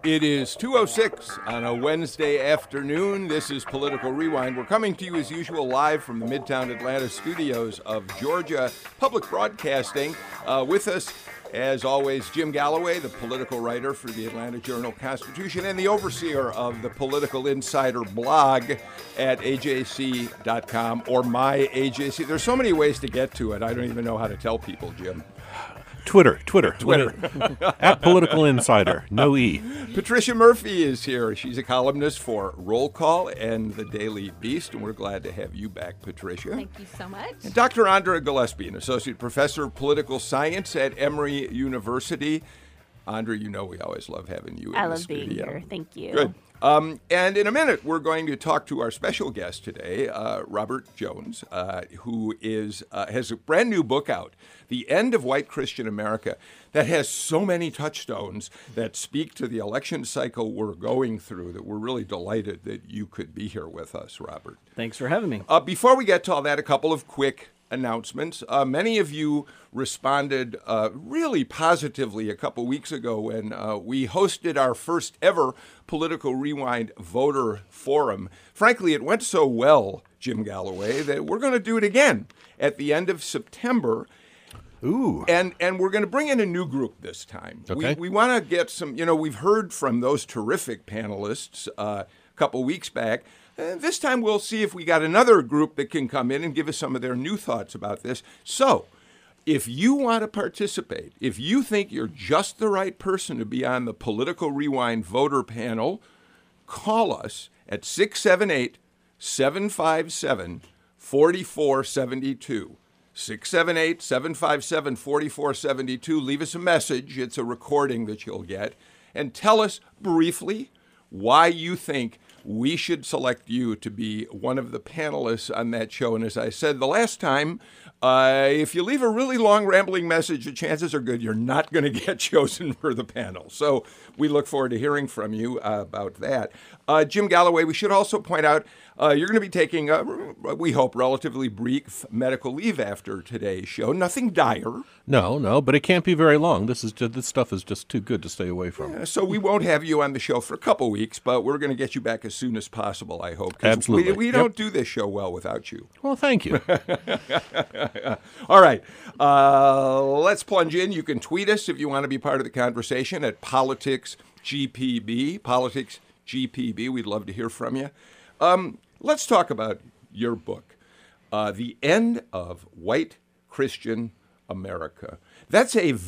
It is 2:06 on a Wednesday afternoon. This is Political Rewind. We're coming to you as usual live from the Midtown Atlanta studios of Georgia Public Broadcasting. With us, as always, Jim Galloway, the political writer for the Atlanta Journal-Constitution and the overseer of the Political Insider blog at AJC.com or my AJC. There's so many ways to get to it. I don't even know how to tell people, Jim. Twitter. At Political Insider, no E. Patricia Murphy is here. She's a columnist for Roll Call and the Daily Beast, and we're glad to have you back, Patricia. Thank you so much. And Dr. Andra Gillespie, an associate professor of political science at Emory University. Andra, you know we always love having you in the studio. I love being here. Thank you. Good. And in a minute, we're going to talk to our special guest today, Robert Jones, who has a brand new book out, The End of White Christian America, that has so many touchstones that speak to the election cycle we're going through that we're really delighted that you could be here with us, Robert. Thanks for having me. Before we get to all that, a couple of quick announcements. Many of you responded really positively a couple weeks ago when we hosted our first ever Political Rewind voter forum. Frankly, it went so well, Jim Galloway, that we're going to do it again at the end of September. Ooh. And we're going to bring in a new group this time. Okay. We want to get some, we've heard from those terrific panelists a couple weeks back. This time we'll see if we got another group that can come in and give us some of their new thoughts about this. So, if you want to participate, if you think you're just the right person to be on the Political Rewind voter panel, call us at 678-757-4472. 678-757-4472. Leave us a message. It's a recording that you'll get. And tell us briefly why you think we should select you to be one of the panelists on that show. And as I said the last time, if you leave a really long, rambling message, the chances are good you're not going to get chosen for the panel. So we look forward to hearing from you about that. Jim Galloway, we should also point out you're going to be taking, we hope, relatively brief medical leave after today's show. Nothing dire. No, but it can't be very long. This stuff is just too good to stay away from. So we won't have you on the show for a couple weeks, but we're going to get you back as soon as possible, I hope. Absolutely. We don't do this show well without you. Well, thank you. All right. Let's plunge in. You can tweet us if you want to be part of the conversation at PoliticsGPB. PoliticsGPB. We'd love to hear from you. Let's talk about your book, The End of White Christian America. That's kind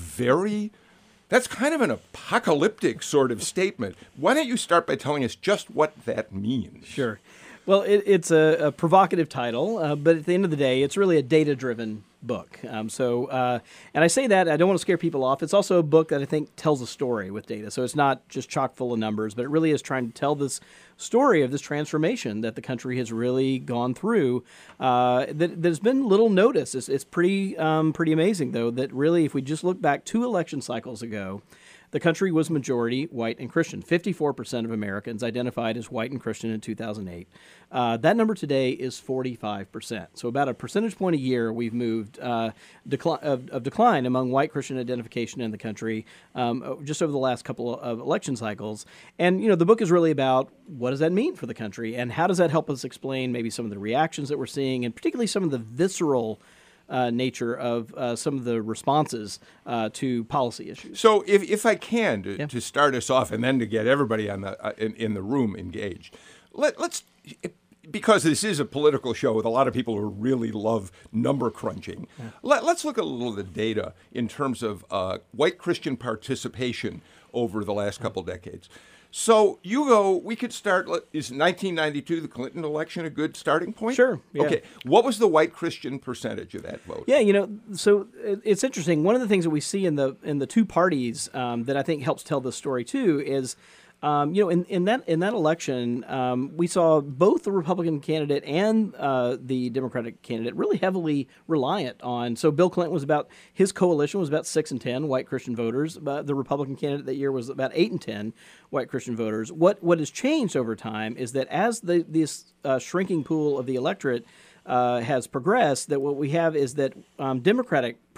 of an apocalyptic sort of statement. Why don't you start by telling us just what that means? Sure. Well, it's a provocative title, but at the end of the day, it's really a data-driven book. And I say that, I don't want to scare people off. It's also a book that I think tells a story with data. So it's not just chock full of numbers, but it really is trying to tell this story of this transformation that the country has really gone through there's been little notice. It's pretty amazing, though, that really, if we just look back 2 election cycles ago, the country was majority white and Christian. 54% of Americans identified as white and Christian in 2008. That number today is 45%. So about a percentage point a year, we've moved decline among white Christian identification in the country just over the last couple of election cycles. And, the book is really about what does that mean for the country and how does that help us explain maybe some of the reactions that we're seeing and particularly some of the visceral nature of some of the responses to policy issues. So if I can, to start us off and then to get everybody on in the room engaged, let's, because this is a political show with a lot of people who really love number crunching, let's look at a little of the data in terms of white Christian participation over the last couple decades. So we could start, is 1992, the Clinton election, a good starting point? Sure. Yeah. Okay. What was the white Christian percentage of that vote? Yeah, so it's interesting. One of the things that we see in the 2 parties that I think helps tell the story too is in that election, we saw both the Republican candidate and the Democratic candidate really heavily reliant on. So Bill Clinton his coalition was about 6 and 10 white Christian voters. But the Republican candidate that year was about 8 and 10 white Christian voters. What has changed over time is that as this shrinking pool of the electorate has progressed, that what we have is that Democratic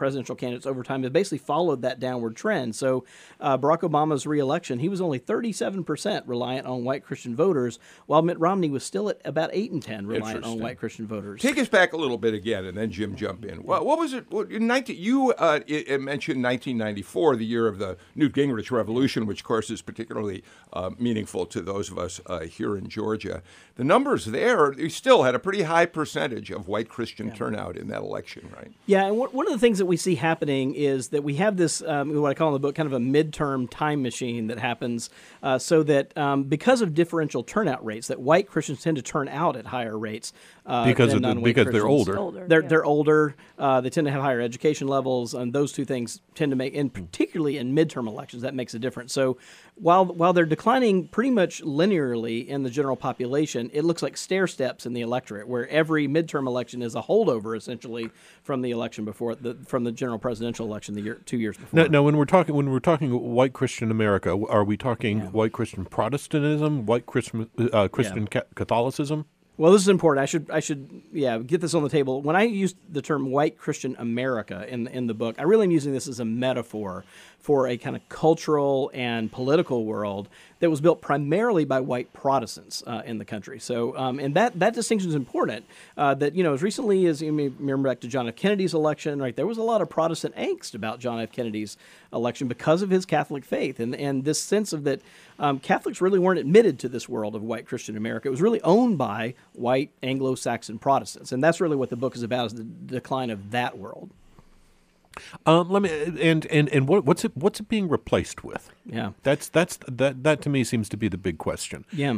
presidential candidates over time have basically followed that downward trend. So Barack Obama's reelection, he was only 37% reliant on white Christian voters, while Mitt Romney was still at about 8 and 10 reliant on white Christian voters. Take us back a little bit again, and then Jim jump in. What was it? You mentioned 1994, the year of the Newt Gingrich Revolution, which, of course, is particularly meaningful to those of us here in Georgia. The numbers there, you still had a pretty high percentage of white Christian turnout in that election, right? Yeah, and one of the things that we see happening is that we have this, what I call in the book, kind of a midterm time machine that happens so that because of differential turnout rates, that white Christians tend to turn out at higher rates because than non-white they're Christians. older. They're older. They tend to have higher education levels, and those two things tend to make, and particularly in midterm elections, that makes a difference. So while they're declining pretty much linearly in the general population, it looks like stair steps in the electorate, where every midterm election is a holdover essentially from the election before, from the general presidential election 2 years before. Now, when we're talking white Christian America, are we talking white Christian Protestantism, white Christian Catholicism? Well, this is important. I should get this on the table. When I use the term white Christian America in the book, I really am using this as a metaphor for a kind of cultural and political world that was built primarily by white Protestants in the country. So, and that distinction is important. That, as recently as you may remember back to John F. Kennedy's election, right? There was a lot of Protestant angst about John F. Kennedy's election because of his Catholic faith, and this sense of that Catholics really weren't admitted to this world of white Christian America. It was really owned by white Anglo-Saxon Protestants, and that's really what the book is about: is the decline of that world. Let me and what's it being replaced with? Yeah, that to me seems to be the big question. Yeah.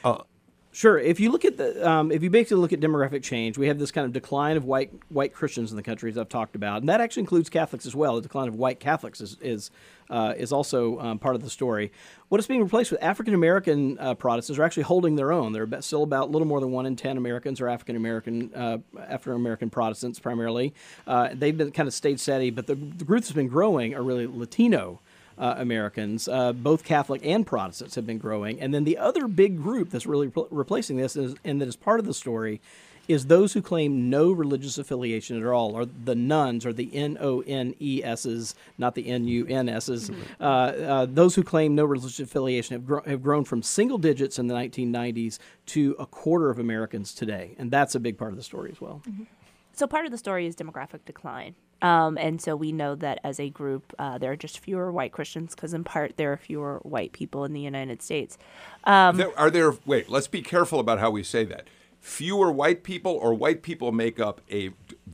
Sure. If you look at if you basically look at demographic change, we have this kind of decline of white Christians in the country, as I've talked about, and that actually includes Catholics as well. The decline of white Catholics is also part of the story. What is being replaced with African American Protestants are actually holding their own. They're still about a little more than 1 in 10 Americans are African American Protestants primarily. They've been kind of stayed steady, but the group that's been growing are really Latino Americans. Both Catholic and Protestants have been growing. And then the other big group that's really replacing this, and that is part of the story, is those who claim no religious affiliation at all, or the nuns, or the N-O-N-E-S's, not the N-U-N-S's. Those who claim no religious affiliation have grown from single digits in the 1990s to a quarter of Americans today. And that's a big part of the story as well. Mm-hmm. So part of the story is demographic decline. And so we know that as a group, there are just fewer white Christians because in part there are fewer white people in the United States. Wait, let's be careful about how we say that. Fewer white people, or white people make up a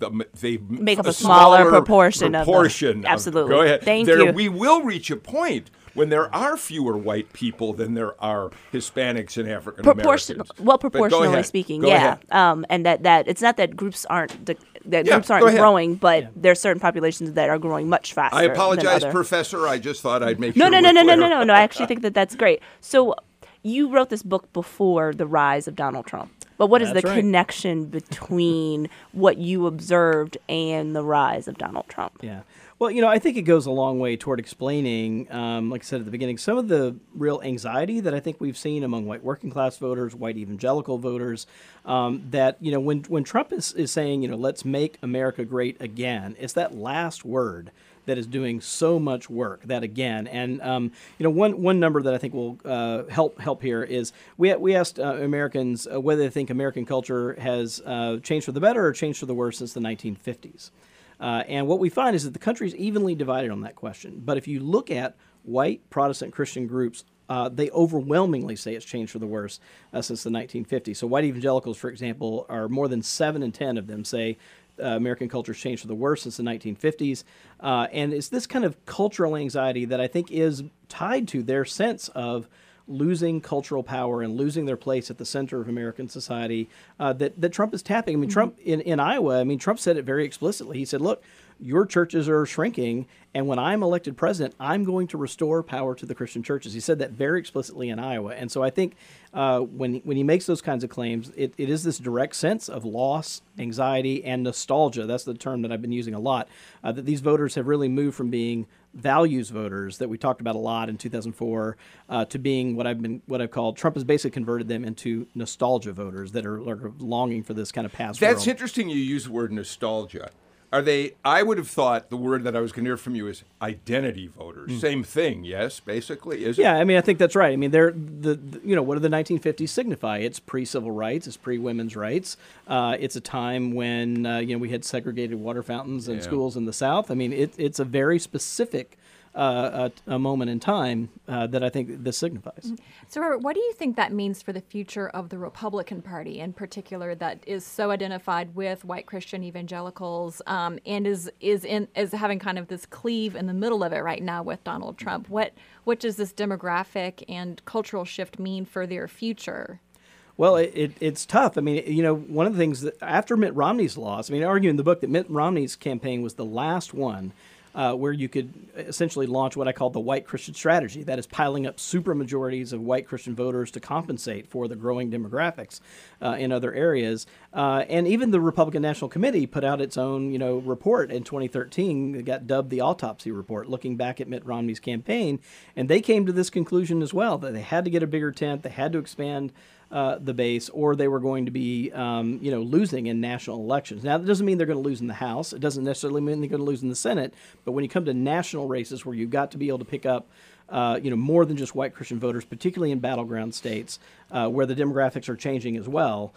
smaller proportion of absolutely. Go ahead. Thank you. We will reach a point when there are fewer white people than there are Hispanics and African Americans. Proportionally speaking, yeah. And that it's not that groups aren't growing, but there are certain populations that are growing much faster. I apologize, Professor. I just thought I'd make sure. No. I actually think that's great. So you wrote this book before the rise of Donald Trump. But what is the connection between what you observed and the rise of Donald Trump? Yeah. Well, I think it goes a long way toward explaining, like I said at the beginning, some of the real anxiety that I think we've seen among white working class voters, white evangelical voters, that, when Trump is saying, let's make America great again, it's that last word that is doing so much work, that again. And, one number that I think will help here is we asked Americans whether they think American culture has changed for the better or changed for the worse since the 1950s. And what we find is that the country is evenly divided on that question. But if you look at white Protestant Christian groups, they overwhelmingly say it's changed for the worse since the 1950s. So white evangelicals, for example, are more than 7 in 10 of them say American culture has changed for the worse since the 1950s. And it's this kind of cultural anxiety that I think is tied to their sense of losing cultural power and losing their place at the center of American society that Trump is tapping. I mean, Trump in Iowa, Trump said it very explicitly. He said, look, your churches are shrinking, and when I'm elected president, I'm going to restore power to the Christian churches. He said that very explicitly in Iowa. And so I think when he makes those kinds of claims, it is this direct sense of loss, anxiety, and nostalgia. That's the term that I've been using a lot, that these voters have really moved from being values voters that we talked about a lot in 2004 to being what I've called, Trump has basically converted them into nostalgia voters that are longing for this kind of past world. That's interesting you use the word nostalgia. Are they? I would have thought the word that I was going to hear from you is identity voters. Same thing, yes, basically, is it? Yeah, I mean, I think that's right. I mean, they're what do the 1950s signify? It's pre-civil rights, it's pre-women's rights. It's a time when we had segregated water fountains in schools in the South. I mean, it's a very specific a moment in time that I think this signifies. So, Robert, what do you think that means for the future of the Republican Party in particular, that is so identified with white Christian evangelicals and is having kind of this cleave in the middle of it right now with Donald Trump? What does this demographic and cultural shift mean for their future? Well, it's tough. I mean, one of the things that after Mitt Romney's loss, I mean, I argue in the book that Mitt Romney's campaign was the last one where you could essentially launch what I call the white Christian strategy. That is piling up supermajorities of white Christian voters to compensate for the growing demographics in other areas. And even the Republican National Committee put out its own, report in 2013 that got dubbed the Autopsy Report, looking back at Mitt Romney's campaign. And they came to this conclusion as well, that they had to get a bigger tent, they had to expand the base, or they were going to be, losing in national elections. Now, that doesn't mean they're going to lose in the House. It doesn't necessarily mean they're going to lose in the Senate. But when you come to national races where you've got to be able to pick up, more than just white Christian voters, particularly in battleground states where the demographics are changing as well,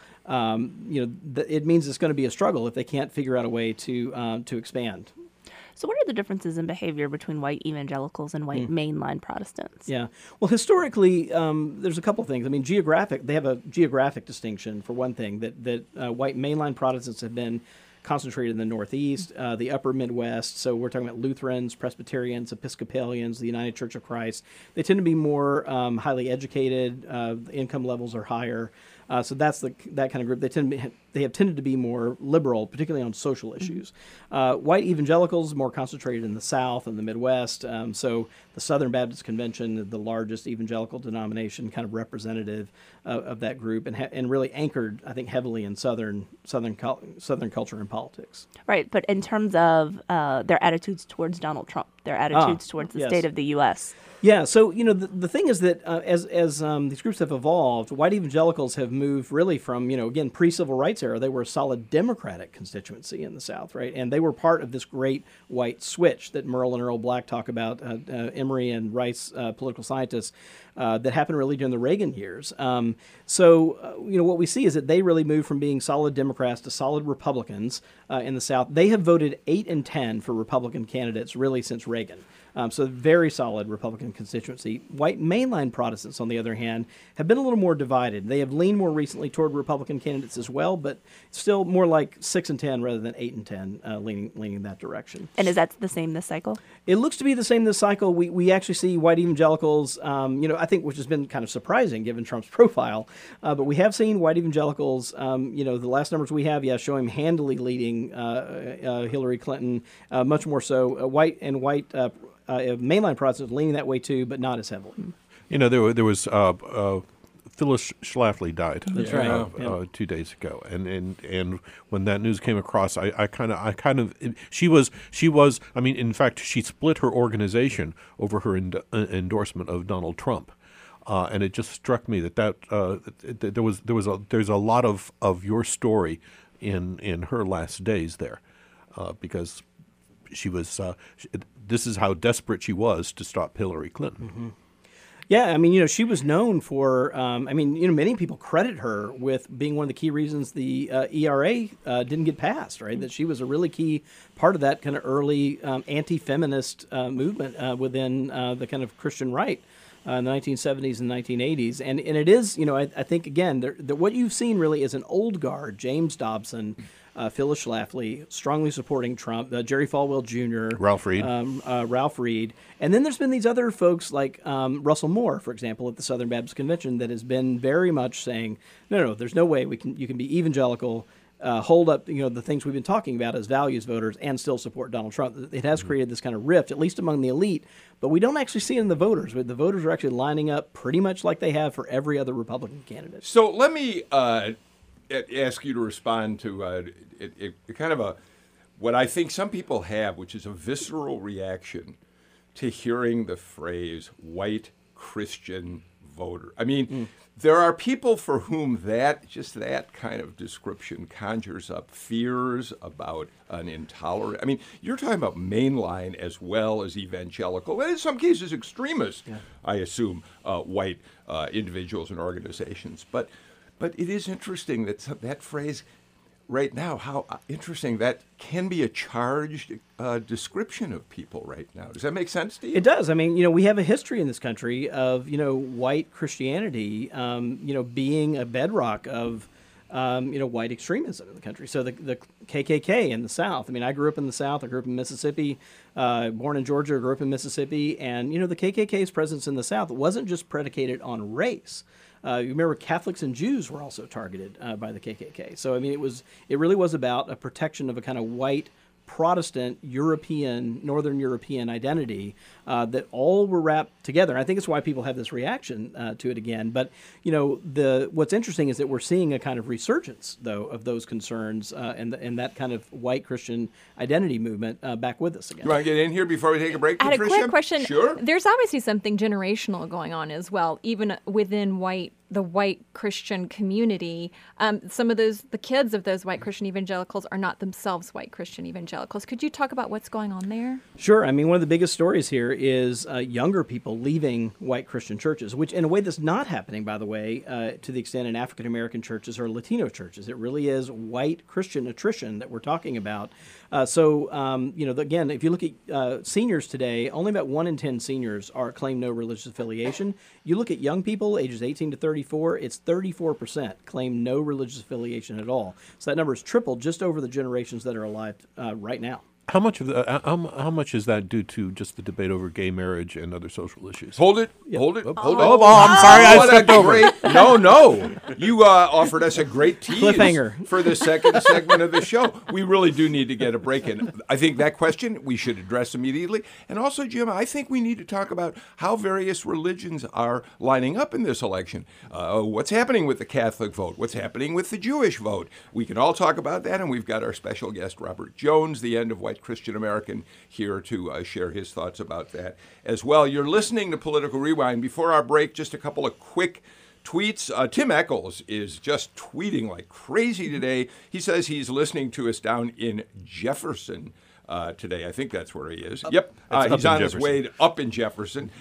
it means it's going to be a struggle if they can't figure out a way to expand. So what are the differences in behavior between white evangelicals and white mainline Protestants? Yeah. Well, historically, there's a couple things. I mean, they have a geographic distinction, for one thing, that white mainline Protestants have been concentrated in the Northeast, the upper Midwest. So we're talking about Lutherans, Presbyterians, Episcopalians, the United Church of Christ. They tend to be more highly educated. The income levels are higher. So that's that kind of group. They have tended to be more liberal, particularly on social issues. White evangelicals more concentrated in the South and the Midwest. So the Southern Baptist Convention, the largest evangelical denomination, kind of representative of that group, and really anchored, I think, heavily in Southern culture and politics. Right, but in terms of their attitudes towards Donald Trump, their attitudes towards the state of the U.S. Yeah, so the thing is that as these groups have evolved, white evangelicals have moved really from again pre-civil rights era. They were a solid Democratic constituency in the South, right, and they were part of this great white switch that Merle and Earl Black talk about, Emory and Rice, political scientists, that happened really during the Reagan years. What we see is that they really moved from being solid Democrats to solid Republicans in the South. They have voted 8 and 10 for Republican candidates really since Reagan. So very solid Republican constituency. White mainline Protestants, on the other hand, have been a little more divided. They have leaned more recently toward Republican candidates as well, but still more like 6 and 10 rather than 8 and 10, leaning in that direction. And is that the same this cycle? It looks to be the same this cycle. We actually see white evangelicals, I think, which has been kind of surprising given Trump's profile, but we have seen white evangelicals, the last numbers we have, show him handily leading Hillary Clinton, much more so. White mainline Protestants leaning that way too, but not as heavily. There was Phyllis Schlafly died. That's right. 2 days ago, and when that news came across, I kind of she was. I mean, in fact, she split her organization over her endorsement of Donald Trump. And it just struck me that there's a lot of your story in her last days there, because she was. This is how desperate she was to stop Hillary Clinton. Mm-hmm. Yeah, I mean, she was known for. Many people credit her with being one of the key reasons the ERA didn't get passed. Right, that she was a really key part of that kind of early anti-feminist movement within the kind of Christian right. In the 1970s and 1980s. And it is, I think, again, what you've seen really is an old guard, James Dobson, Phyllis Schlafly, strongly supporting Trump, Jerry Falwell Jr., Ralph Reed. And then there's been these other folks like Russell Moore, for example, at the Southern Baptist Convention, that has been very much saying, no, there's no way you can be evangelical, hold up, the things we've been talking about as values voters and still support Donald Trump. It has created this kind of rift, at least among the elite, but we don't actually see it in the voters. The voters are actually lining up pretty much like they have for every other Republican candidate. So let me ask you to respond to kind of what I think some people have, which is a visceral reaction to hearing the phrase white Christian voter. I mean, there are people for whom that kind of description conjures up fears about an intolerant. I mean, you're talking about mainline as well as evangelical, and in some cases extremist, I assume, white individuals and organizations. But it is interesting that that phrase right now, how interesting that can be a charged description of people right now. Does that make sense to you? It does. I mean, we have a history in this country of, white Christianity, being a bedrock of, white extremism in the country. So the KKK in the South. I mean, I grew up in the South. I grew up in Mississippi, born in Georgia, grew up in Mississippi. And, the KKK's presence in the South wasn't just predicated on race. You remember Catholics and Jews were also targeted by the KKK. So, I mean, it really was about a protection of a kind of white Protestant Northern European identity that all were wrapped together. And I think it's why people have this reaction to it again. But, what's interesting is that we're seeing a kind of resurgence, though, of those concerns and that kind of white Christian identity movement back with us again. You want to get in here before we take a break, I had Patricia? a quick question. Sure. There's obviously something generational going on as well, even within the white Christian community. Some of the kids of those white Christian evangelicals are not themselves white Christian evangelicals. Could you talk about what's going on there? Sure. I mean, one of the biggest stories here is younger people leaving white Christian churches, which in a way that's not happening, by the way, to the extent in African American churches or Latino churches. It really is white Christian attrition that we're talking about. Again, if you look at seniors today, only about 1 in 10 seniors claim no religious affiliation. You look at young people, ages 18 to 34, it's 34% claim no religious affiliation at all. So that number has tripled just over the generations that are alive right now. How much is that due to just the debate over gay marriage and other social issues? Hold it. Hold it. I'm sorry, I stepped over. No. You offered us a great tease Cliffhanger for the second segment of the show. We really do need to get a break in. I think that question we should address immediately. And also, Jim, I think we need to talk about how various religions are lining up in this election. What's happening with the Catholic vote? What's happening with the Jewish vote? We can all talk about that, and we've got our special guest, Robert Jones, the End of White Christian American, here to share his thoughts about that as well. You're listening to Political Rewind. Before our break, just a couple of quick tweets. Tim Echols is just tweeting like crazy today. He says he's listening to us down in Jefferson today. I think that's where he is. Yep. He's on his way up in Jefferson.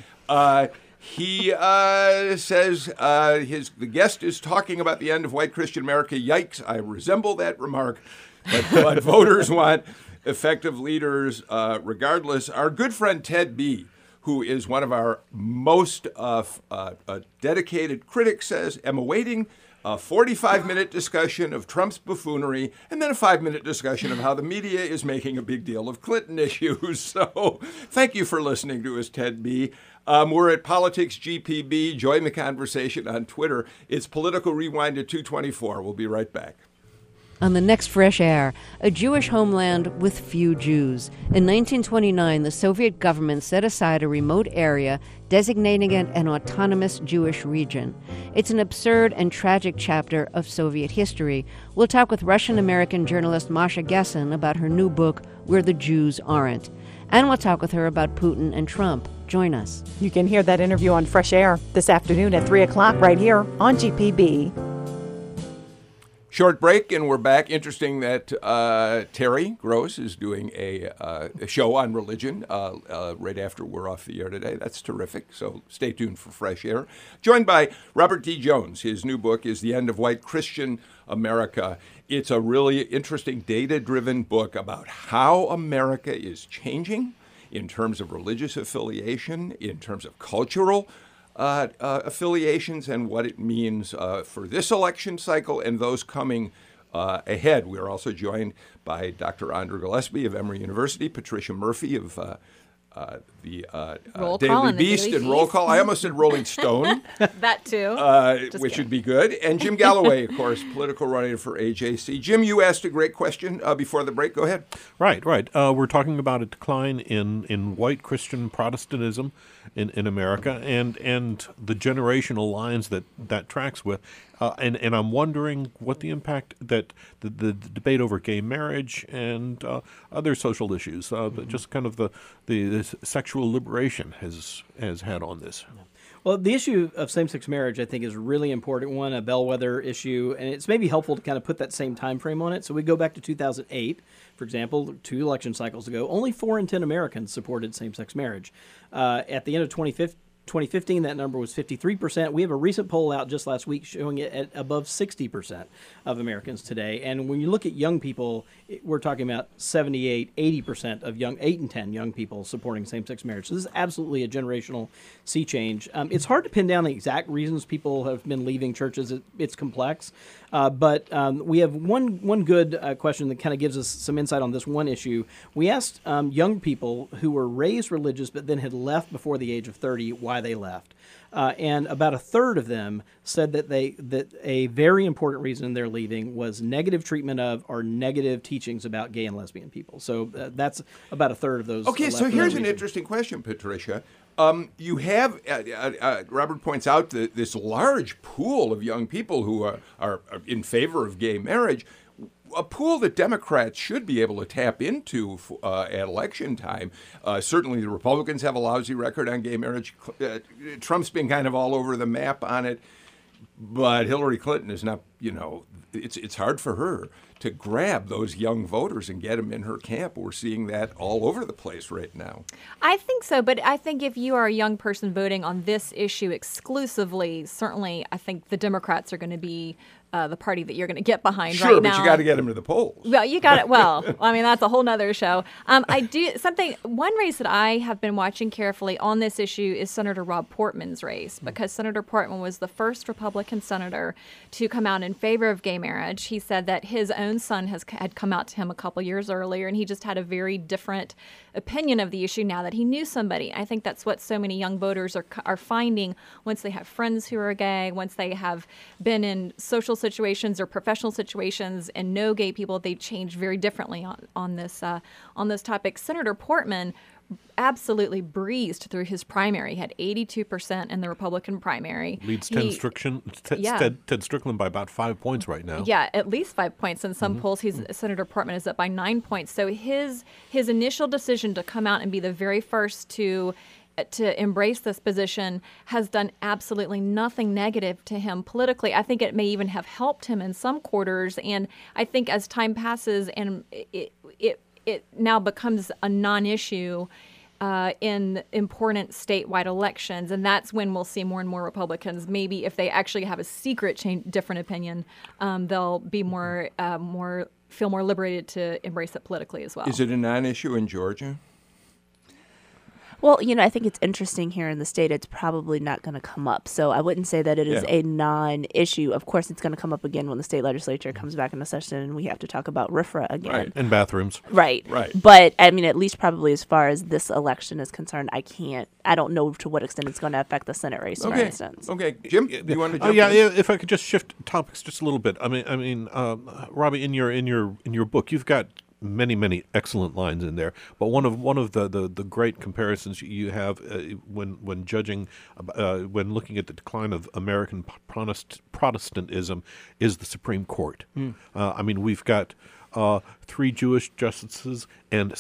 He says the guest is talking about the end of white Christian America. Yikes, I resemble that remark. But voters want effective leaders regardless. Our good friend Ted B., who is one of our most dedicated critics, says, am awaiting a 45-minute discussion of Trump's buffoonery and then a 5-minute discussion of how the media is making a big deal of Clinton issues. So thank you for listening to us, Ted B. We're at Politics GPB. Join the conversation on Twitter. It's Political Rewind at 2:24. We'll be right back. On the next Fresh Air, a Jewish homeland with few Jews. In 1929, the Soviet government set aside a remote area, designating it an autonomous Jewish region. It's an absurd and tragic chapter of Soviet history. We'll talk with Russian-American journalist Masha Gessen about her new book, Where the Jews Aren't. And we'll talk with her about Putin and Trump. Join us. You can hear that interview on Fresh Air this afternoon at 3 o'clock right here on GPB. Short break, and we're back. Interesting that Terry Gross is doing a show on religion right after we're off the air today. That's terrific. So stay tuned for Fresh Air. Joined by Robert D. Jones. His new book is The End of White Christian America. It's a really interesting, data-driven book about how America is changing in terms of religious affiliation, in terms of cultural affiliations, and what it means for this election cycle and those coming ahead. We are also joined by Dr. Andrew Gillespie of Emory University, Patricia Murphy of the Daily Beast and Roll Call. I almost said Rolling Stone. That too. Which would be good. And Jim Galloway, of course, political writer for AJC. Jim, you asked a great question before the break. Go ahead. Right. We're talking about a decline in white Christian Protestantism in America and the generational lines that tracks with. And I'm wondering what the impact that the debate over gay marriage and other social issues, just kind of the this sexual liberation has had on this? Well, the issue of same-sex marriage, I think, is a really important one, a bellwether issue, and it's maybe helpful to kind of put that same time frame on it. So we go back to 2008, for example, 2 election cycles ago. Only 4 in 10 Americans supported same-sex marriage. At the end of 2015, that number was 53%. We have a recent poll out just last week showing it at above 60% of Americans today. And when you look at young people, we're talking about 78, 80% of 8 in 10 young people supporting same-sex marriage. So this is absolutely a generational sea change. It's hard to pin down the exact reasons people have been leaving churches. It's complex. But we have one good question that kind of gives us some insight on this one issue. We asked young people who were raised religious but then had left before the age of 30 why they left. And about a third of them said that a very important reason they're leaving was negative treatment of or negative teachings about gay and lesbian people. So that's about a third of those. Okay, so here's an interesting question, Patricia. You have, Robert points out this large pool of young people who are in favor of gay marriage, a pool that Democrats should be able to tap into at election time. Certainly the Republicans have a lousy record on gay marriage. Trump's been kind of all over the map on it, but Hillary Clinton is not, it's hard for her to grab those young voters and get them in her camp. We're seeing that all over the place right now. I think so, but I think if you are a young person voting on this issue exclusively, certainly I think the Democrats are going to be the party that you're going to get behind right now. Sure, but you got to get them to the polls. Well, you got it. Well, I mean, that's a whole nother show. One race that I have been watching carefully on this issue is Senator Rob Portman's race, because Senator Portman was the first Republican senator to come out in favor of gay marriage. He said that his own son had come out to him a couple years earlier, and he just had a very different opinion of the issue now that he knew somebody. I think that's what so many young voters are finding once they have friends who are gay, once they have been in social situations or professional situations and know gay people, they change very differently on this topic. Senator Portman absolutely breezed through his primary. He had 82% in the Republican primary. Leads Ted Strickland by about 5 points right now. Yeah, at least 5 points. In some polls, Senator Portman is up by 9 points. So his initial decision to come out and be the very first to embrace this position has done absolutely nothing negative to him politically. I think it may even have helped him in some quarters. And I think as time passes and it now becomes a non-issue in important statewide elections, and that's when we'll see more and more Republicans. Maybe if they actually have a secret different opinion, they'll be feel more liberated to embrace it politically as well. Is it a non-issue in Georgia? Well, I think it's interesting here in the state. It's probably not going to come up. So I wouldn't say that it is a non-issue. Of course, it's going to come up again when the state legislature comes back into session and we have to talk about RFRA again. Right. And bathrooms. Right. But, I mean, at least probably as far as this election is concerned, I don't know to what extent it's going to affect the Senate race, for instance. Okay. Jim, do you want to jump in? Yeah, if I could just shift topics just a little bit. I mean, Robbie, in your book, you've got many excellent lines in there, but one of the great comparisons you have when judging when looking at the decline of American Protestantism is the Supreme Court. I mean, we've got 3 Jewish justices and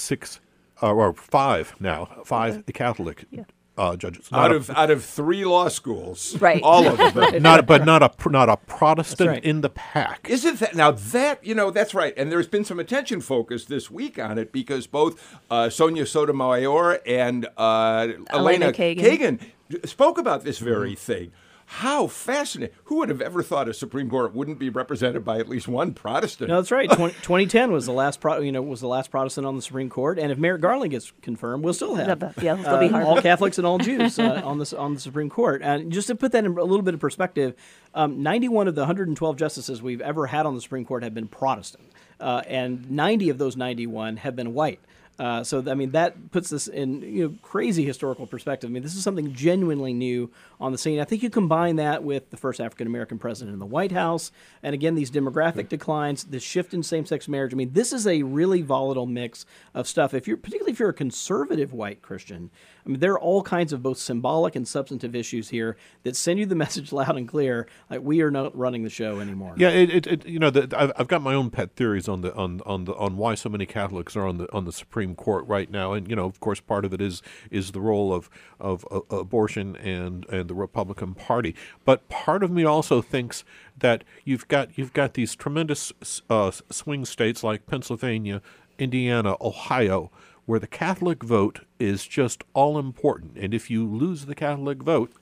5 Catholic judges. Out of 3 law schools, right? All of them, not a Protestant in the pack. Isn't that now? That that's right. And there's been some attention focused this week on it because both Sonia Sotomayor and Elena Kagan spoke about this very thing. How fascinating. Who would have ever thought a Supreme Court wouldn't be represented by at least one Protestant? No, that's right. 2010 was the last Protestant on the Supreme Court, and if Merrick Garland gets confirmed, we'll still have all Catholics and all Jews on the Supreme Court. And just to put that in a little bit of perspective, 91 of the 112 justices we've ever had on the Supreme Court have been Protestant, and 90 of those 91 have been white. So, I mean, that puts this in crazy historical perspective. I mean, this is something genuinely new on the scene. I think you combine that with the first African-American president in the White House, and again, these demographic declines, the shift in same-sex marriage. I mean, this is a really volatile mix of stuff. Particularly if you're a conservative white Christian, I mean, there are all kinds of both symbolic and substantive issues here that send you the message loud and clear, like we are not running the show anymore. Yeah, I've got my own pet theories on why so many Catholics are on the Supreme Supreme Court right now, and of course, part of it is the role of abortion and the Republican Party. But part of me also thinks that you've got these tremendous swing states like Pennsylvania, Indiana, Ohio, where the Catholic vote is just all important, and if you lose the Catholic vote,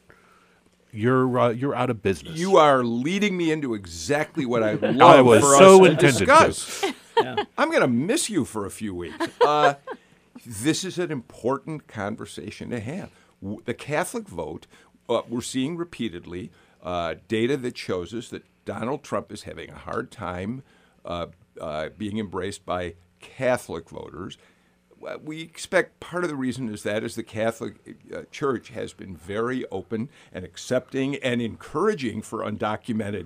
you're out of business. You are leading me into exactly what I love I was for so us to intended discuss. to. I'm going to miss you for a few weeks. This is an important conversation to have. The Catholic vote, we're seeing repeatedly data that shows us that Donald Trump is having a hard time being embraced by Catholic voters. We expect part of the reason is the Catholic Church has been very open and accepting and encouraging for undocumented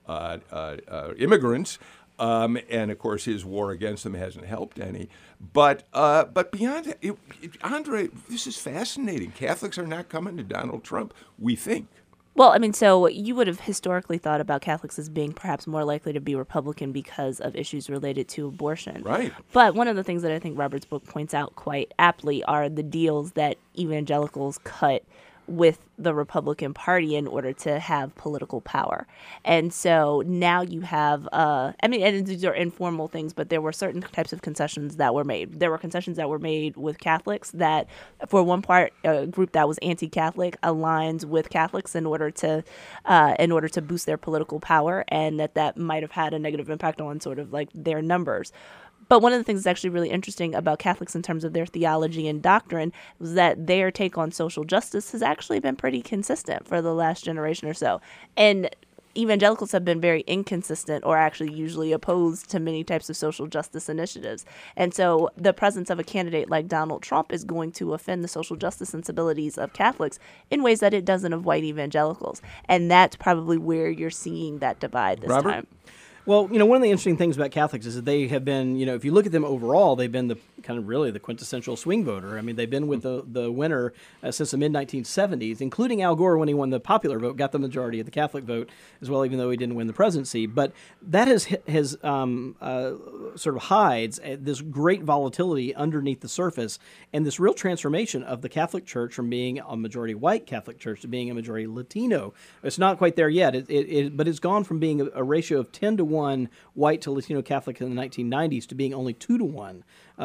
immigrants. And, of course, his war against them hasn't helped any. But beyond that, Andre, this is fascinating. Catholics are not coming to Donald Trump, we think. Well, I mean, so you would have historically thought about Catholics as being perhaps more likely to be Republican because of issues related to abortion. Right. But one of the things that I think Robert's book points out quite aptly are the deals that evangelicals cut with the Republican Party in order to have political power. And so now you have, and these are informal things, but there were certain types of concessions that were made. There were concessions that were made with Catholics that, for one part, a group that was anti-Catholic aligns with Catholics in order to boost their political power, and that might have had a negative impact on sort of like their numbers. But one of the things that's actually really interesting about Catholics in terms of their theology and doctrine was that their take on social justice has actually been pretty consistent for the last generation or so. And evangelicals have been very inconsistent or actually usually opposed to many types of social justice initiatives. And so the presence of a candidate like Donald Trump is going to offend the social justice sensibilities of Catholics in ways that it doesn't of white evangelicals. And that's probably where you're seeing that divide this Robert? time. Well, one of the interesting things about Catholics is that they have been, if you look at them overall, they've been the kind of really the quintessential swing voter. I mean, they've been with the winner since the mid-1970s, including Al Gore when he won the popular vote, got the majority of the Catholic vote as well, even though he didn't win the presidency. But that has sort of hides this great volatility underneath the surface and this real transformation of the Catholic Church from being a majority white Catholic Church to being a majority Latino. It's not quite there yet, but it's gone from being a ratio of 10-1 white to Latino Catholic in the 1990s to being only 2-1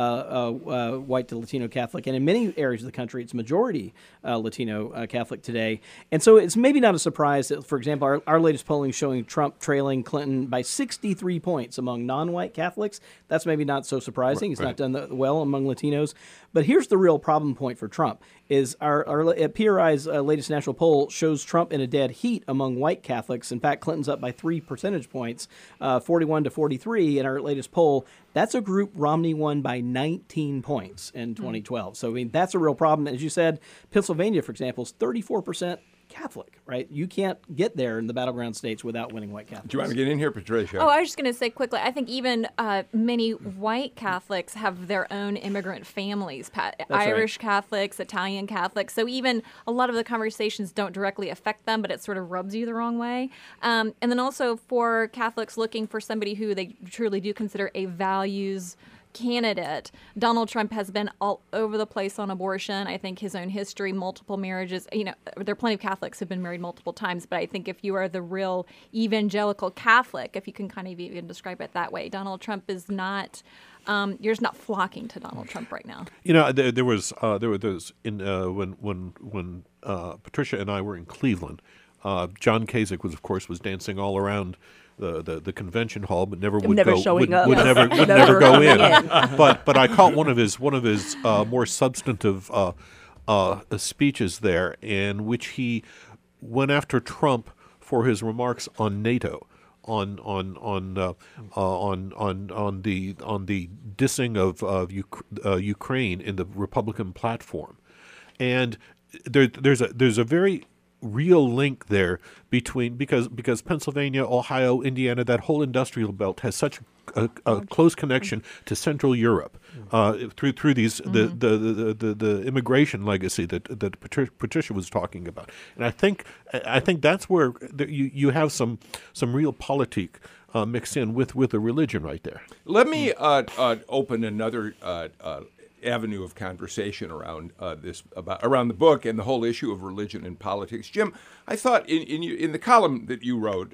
white to Latino Catholic. And in many areas of the country, it's majority Latino Catholic today. And so it's maybe not a surprise that, for example, our latest polling showing Trump trailing Clinton by 63 points among non-white Catholics. That's maybe not so surprising. He's not done that well among Latinos. But here's the real problem point for Trump is our PRI's latest national poll shows Trump in a dead heat among white Catholics. In fact, Clinton's up by 3 percentage points, 41 to 43 in our latest poll. That's a group Romney won by 19 points in 2012. So, I mean, that's a real problem. As you said, Pennsylvania, for example, is 34% Catholic, right? You can't get there in the battleground states without winning white Catholics. Do you want to get in here, Patricia? Oh, I was just going to say quickly, I think even many white Catholics have their own immigrant families, Irish Catholics, Italian Catholics. So even a lot of the conversations don't directly affect them, but it sort of rubs you the wrong way. And then also for Catholics looking for somebody who they truly do consider a values candidate, Donald Trump has been all over the place on abortion. I think his own history, multiple marriages, there are plenty of Catholics who've been married multiple times, but I think if you are the real evangelical Catholic, if you can kind of even describe it that way, Donald Trump is not, you're just not flocking to Donald Trump right now. There was when Patricia and I were in Cleveland, John Kasich was dancing all around the convention hall, but never would never go showing up. would never go in. But I caught one of his more substantive speeches there, in which he went after Trump for his remarks on NATO, on the dissing of Ukraine in the Republican platform, and there's a very real link there between because Pennsylvania, Ohio, Indiana, that whole industrial belt has such a close connection to Central Europe through these the immigration legacy that Patricia was talking about, and I think that's where you have some real politique mixed in with a religion right there. Let me open another avenue of conversation around around the book and the whole issue of religion and politics. Jim, I thought in the column that you wrote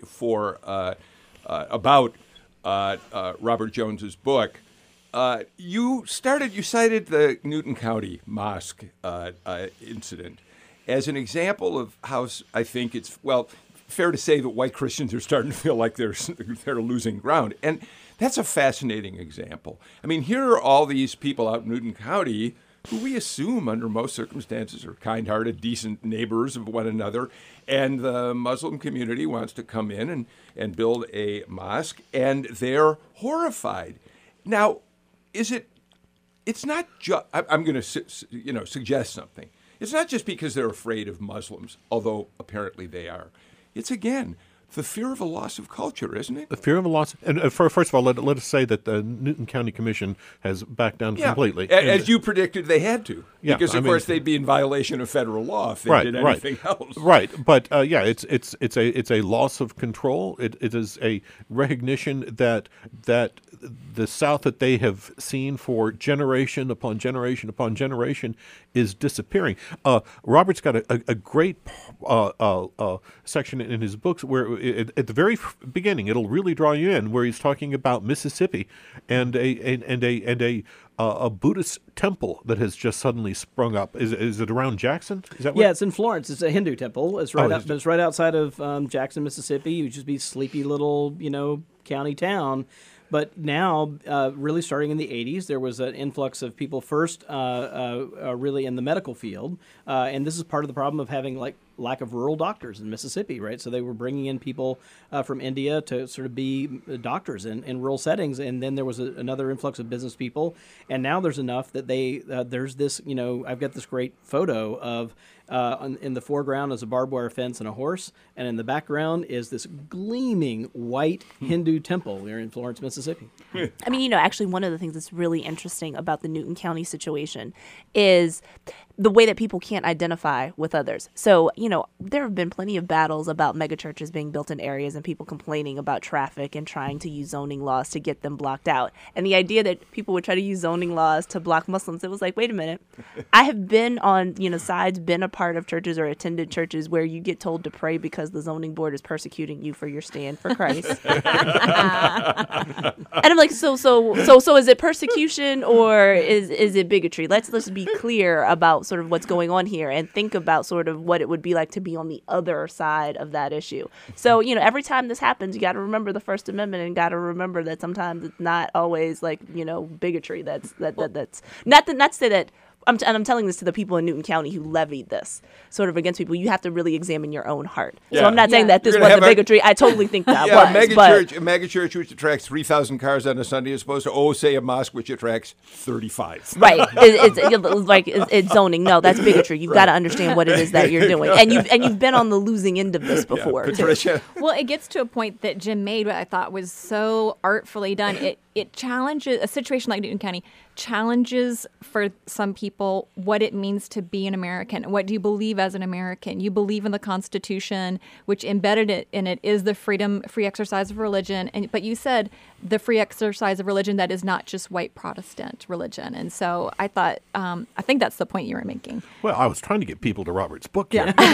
about Robert Jones's book, you cited the Newton County Mosque incident as an example of how I think it's fair to say that white Christians are starting to feel like they're losing ground. And that's a fascinating example. I mean, here are all these people out in Newton County who we assume under most circumstances are kind-hearted, decent neighbors of one another, and the Muslim community wants to come in and build a mosque, and they're horrified. Now, it's not just, I'm going to suggest something. It's not just because they're afraid of Muslims, although apparently they are. It's, again, the fear of a loss of culture, isn't it? The fear of a loss. And first of all, let us say that the Newton County Commission has backed down completely. As you predicted they had to. Yeah, because, of course, they'd be in violation of federal law if they did anything else. Right. But, it's a loss of control. It is a recognition that the South that they have seen for generation upon generation upon generation is disappearing. Robert's got a great section in his books where at the very beginning it'll really draw you in, where he's talking about Mississippi and a Buddhist temple that has just suddenly sprung up. Is it around Jackson? Is that yeah, it's in Florence. It's a Hindu temple. It's right outside of Jackson, Mississippi. It would just be sleepy little county town. But now, really starting in the 80s, there was an influx of people first really in the medical field. And this is part of the problem of having lack of rural doctors in Mississippi, right? So they were bringing in people from India to sort of be doctors in rural settings. And then there was another influx of business people. And now there's enough that there's this, I've got this great photo of in the foreground is a barbed wire fence and a horse, and in the background is this gleaming white Hindu temple. We're in Florence, Mississippi. I mean, actually one of the things that's really interesting about the Newton County situation is the way that people can't identify with others. So, there have been plenty of battles about megachurches being built in areas and people complaining about traffic and trying to use zoning laws to get them blocked out. And the idea that people would try to use zoning laws to block Muslims, it was like, wait a minute. I have been on, sides, been a part of churches or attended churches where you get told to pray because the zoning board is persecuting you for your stand for Christ. And I'm like, so is it persecution or is it bigotry? Let's be clear about sort of what's going on here and think about sort of what it would be like to be on the other side of that issue. So, every time this happens, you got to remember the First Amendment and got to remember that sometimes it's not always bigotry. That's not to say that. I'm telling this to the people in Newton County who levied this sort of against people. You have to really examine your own heart. Yeah. So I'm not saying that this wasn't bigotry. I totally think that was. A megachurch which attracts 3,000 cars on a Sunday is supposed to, say, a mosque which attracts 35. Right. It's zoning. No, that's bigotry. You've got to understand what it is that you're doing. And you've been on the losing end of this before. Patricia. Well, it gets to a point that Jim made, what I thought was so artfully done. It challenges a situation like Newton County, challenges for some people what it means to be an American. What do you believe as an American? You believe in the Constitution, which embedded in it is the free exercise of religion. But you said the free exercise of religion that is not just white Protestant religion. And so I thought, I think that's the point you were making. Well, I was trying to get people to Robert's book here. Maybe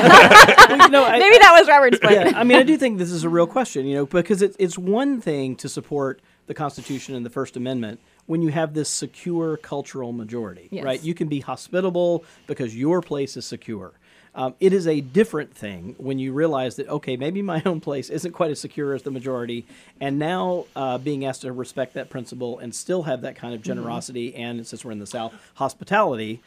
that was Robert's point. Yeah, I do think this is a real question, because it's one thing to support the Constitution and the First Amendment when you have this secure cultural majority, right? You can be hospitable because your place is secure. It is a different thing when you realize that, okay, maybe my own place isn't quite as secure as the majority, and now being asked to respect that principle and still have that kind of generosity and, since we're in the South, hospitality,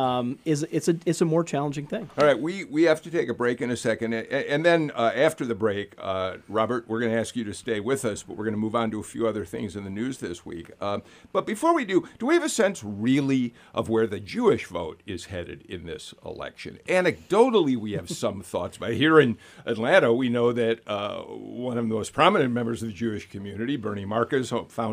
it's a more challenging thing. All right, we have to take a break in a second, and then after the break, Robert, we're going to ask you to stay with us, but we're going to move on to a few other things in the news this week. But before we do we have a sense really of where the Jewish vote is headed in this election? Anecdotally, we have some thoughts. But here in Atlanta, we know that one of the most prominent members of the Jewish community, Bernie Marcus,